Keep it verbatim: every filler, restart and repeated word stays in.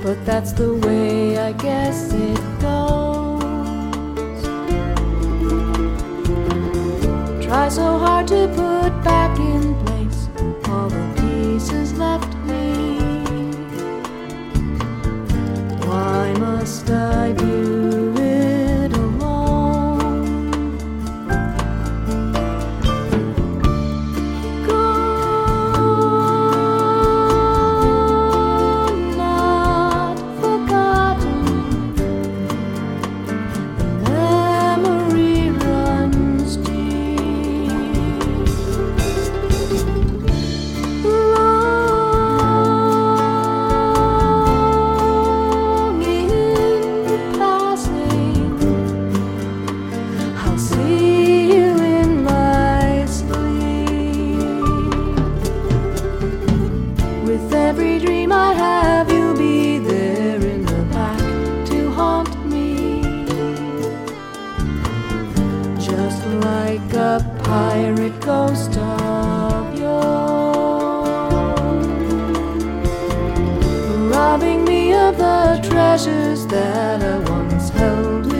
but that's the way I guess it goes. Try so hard to put back in place all the pieces left me. Why must I do it alone? Gone, not forgotten. The memory runs deep. Long in passing, I'll see you in my sleep. With every dream I have, you'll be there in the back to haunt me. Just like a pirate ghost of yore, robbing me of the treasures that I once held